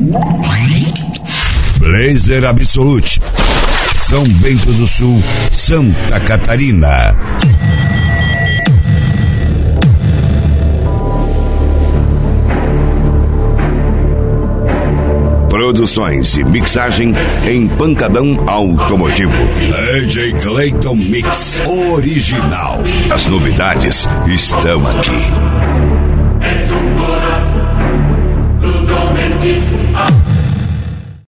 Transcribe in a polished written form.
Blazer Absolute, São Bento do Sul, Santa Catarina. Produções e mixagem em Pancadão Automotivo. DJ Clayton Mix Original. As novidades estão aqui.